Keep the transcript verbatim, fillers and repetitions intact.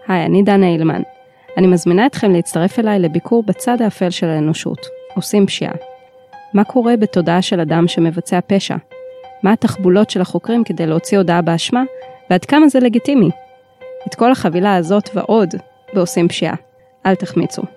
היי, אני דנה אילמן. אני מזמינה אתכם להצטרף אליי לביקור בצד האפל של האנושות. עושים פשיעה. מה קורה בתודעה של אדם שמבצע פשע? מה התחבולות של החוקרים כדי להוציא הודעה באשמה, ועד כמה זה לגיטימי? את כל החבילה הזאת ועוד בעושים פשיעה. אל תחמיצו.